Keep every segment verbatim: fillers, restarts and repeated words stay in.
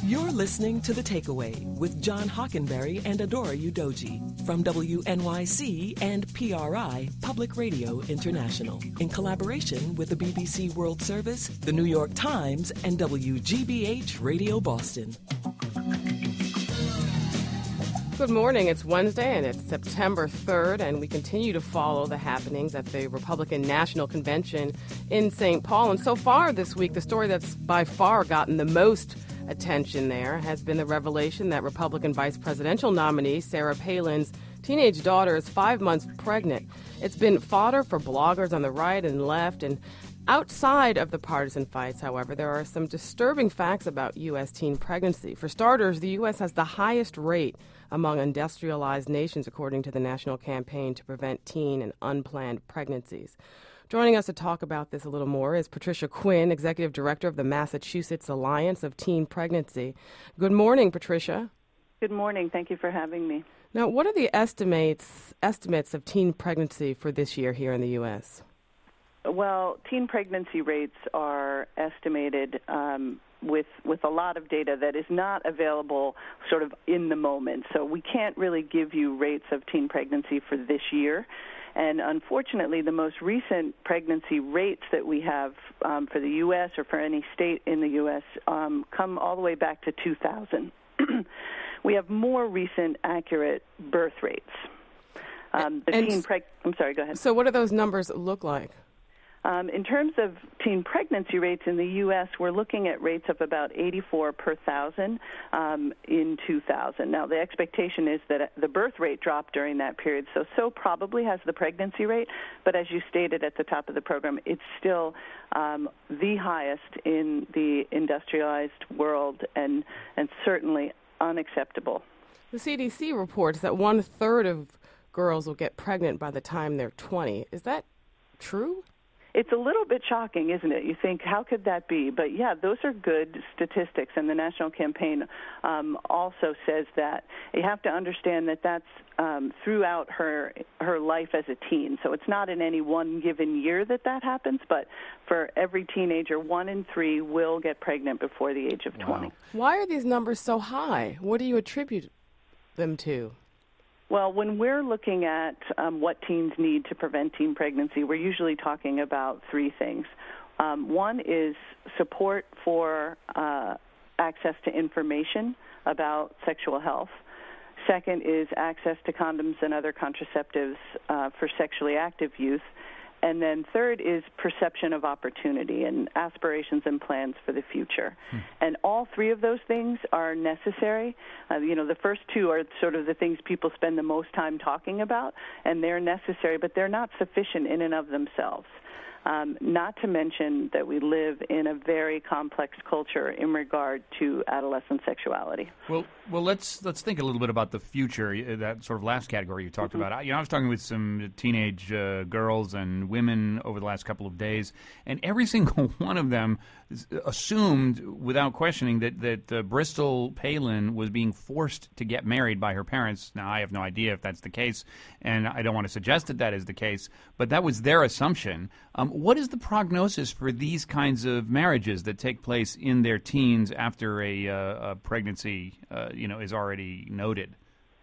You're listening to The Takeaway with John Hockenberry and Adora Udoji from W N Y C and P R I, Public Radio International, in collaboration with the B B C World Service, the New York Times, and W G B H Radio Boston. Good morning. It's Wednesday, and it's September third, and we continue to follow the happenings at the Republican National Convention in Saint Paul. And so far this week, the story that's by far gotten the most attention there has been the revelation that Republican vice presidential nominee Sarah Palin's teenage daughter is five months pregnant. It's been fodder for bloggers on the right and left, and outside of the partisan fights, however, there are some disturbing facts about U S teen pregnancy. For starters, the U S has the highest rate among industrialized nations, according to the National Campaign to Prevent Teen and Unplanned Pregnancies. Joining us to talk about this a little more is Patricia Quinn, Executive Director of the Massachusetts Alliance of Teen Pregnancy. Good morning, Patricia. Good morning. Thank you for having me. Now, what are the estimates estimates of teen pregnancy for this year here in the U S? Well, teen pregnancy rates are estimated um, with with a lot of data that is not available sort of in the moment. So we can't really give you rates of teen pregnancy for this year. And unfortunately, the most recent pregnancy rates that we have um, for the U S or for any state in the U S um, come all the way back to two thousand. We have more recent accurate birth rates. Um, the and teen preg- I'm sorry, go ahead. So what do those numbers look like? Um, in terms of teen pregnancy rates in the U S, we're looking at rates of about eighty-four per thousand um, in two thousand. Now, the expectation is that the birth rate dropped during that period, so so probably has the pregnancy rate. But as you stated at the top of the program, it's still um, the highest in the industrialized world and, and certainly unacceptable. The C D C reports that one-third of girls will get pregnant by the time they're twenty. Is that true? It's a little bit shocking, isn't it? You think, how could that be? But, yeah, those are good statistics, and the National Campaign um, also says that. You have to understand that that's um, throughout her her life as a teen. So it's not in any one given year that that happens, but for every teenager, one in three will get pregnant before the age of Wow. twenty. Why are these numbers so high? What do you attribute them to? Well, when we're looking at um, what teens need to prevent teen pregnancy, we're usually talking about three things. Um, one is support for uh, access to information about sexual health. Second is access to condoms and other contraceptives uh, for sexually active youth. And then third is perception of opportunity and aspirations and plans for the future. Hmm. And all three of those things are necessary. Uh, you know, the first two are sort of the things people spend the most time talking about, and they're necessary, but they're not sufficient in and of themselves. Um, not to mention that we live in a very complex culture in regard to adolescent sexuality. Well, well, let's let's think a little bit about the future. That sort of last category you talked mm-hmm. about. I, you know, I was talking with some teenage uh, girls and women over the last couple of days, and every single one of them assumed, without questioning, that that uh, Bristol Palin was being forced to get married by her parents. Now, I have no idea if that's the case, and I don't want to suggest that that is the case, but that was their assumption. Um, what is the prognosis for these kinds of marriages that take place in their teens after a, uh, a pregnancy, uh, you know, is already noted?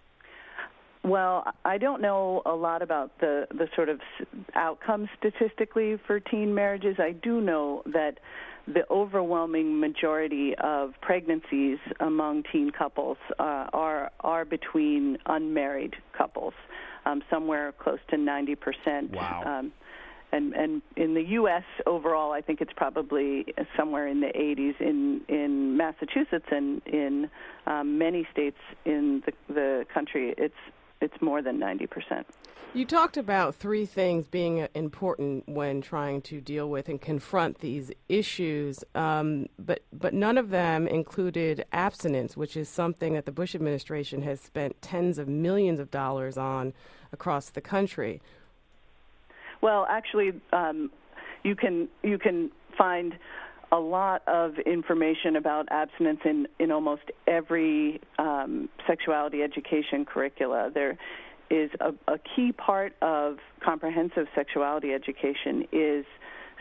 Well, I don't know a lot about the, the sort of outcomes statistically for teen marriages. I do know that the overwhelming majority of pregnancies among teen couples uh, are are between unmarried couples, um, somewhere close to ninety percent. Wow. Um, And, and in the U S overall, I think it's probably somewhere in the eighties. In, in Massachusetts and in um, many states in the, the country, it's it's more than ninety percent. You talked about three things being important when trying to deal with and confront these issues, um, but but none of them included abstinence, which is something that the Bush administration has spent tens of millions of dollars on across the country. Well, actually, um, you can you can find a lot of information about abstinence in, in almost every um, sexuality education curricula. There is a, a key part of comprehensive sexuality education is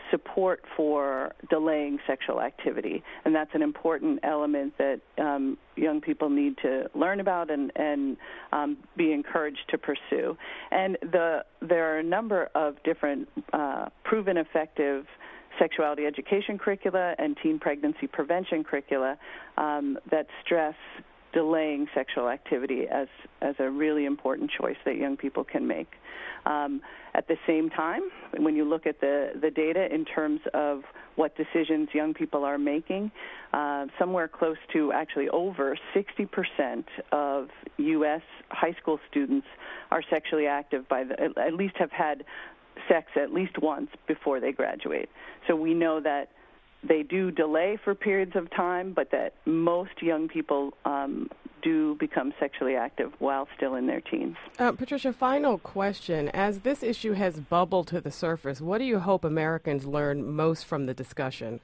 support for delaying sexual activity. And that's an important element that um, young people need to learn about and, and um, be encouraged to pursue. And the there are a number of different uh, proven effective sexuality education curricula and teen pregnancy prevention curricula um, that stress delaying sexual activity as, as a really important choice that young people can make. Um, at the same time, when you look at the, the data in terms of what decisions young people are making, uh, somewhere close to actually over sixty percent of U S high school students are sexually active by the, at least have had sex at least once before they graduate. So we know that they do delay for periods of time, but that most young people um, do become sexually active while still in their teens. Uh, Patricia, final question. As this issue has bubbled to the surface, what do you hope Americans learn most from the discussion?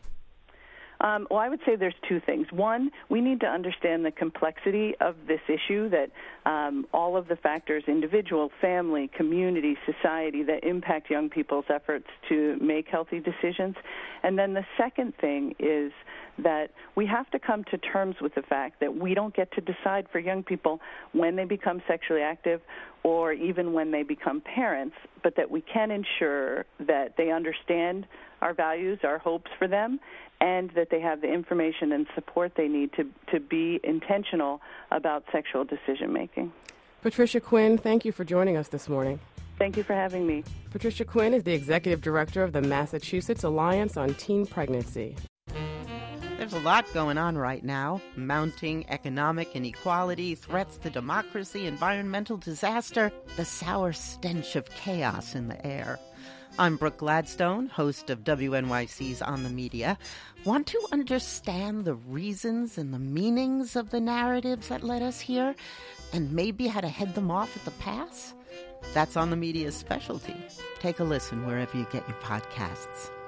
Um, well, I would say there's two things. One, we need to understand the complexity of this issue, that um, all of the factors, individual, family, community, society, that impact young people's efforts to make healthy decisions. And then the second thing is that we have to come to terms with the fact that we don't get to decide for young people when they become sexually active or even when they become parents, but that we can ensure that they understand our values, our hopes for them, and that they have the information and support they need to, to be intentional about sexual decision-making. Patricia Quinn, thank you for joining us this morning. Thank you for having me. Patricia Quinn is the Executive Director of the Massachusetts Alliance on Teen Pregnancy. There's a lot going on right now. Mounting economic inequality, threats to democracy, environmental disaster, the sour stench of chaos in the air. I'm Brooke Gladstone, host of W N Y C's On the Media. Want to understand the reasons and the meanings of the narratives that led us here, and maybe how to head them off at the pass? That's On the Media's specialty. Take a listen wherever you get your podcasts.